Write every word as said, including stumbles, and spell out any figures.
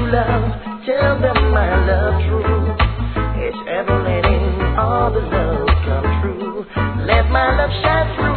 love, tell them my love true. It's ever letting all the love come true. Let my love shine through.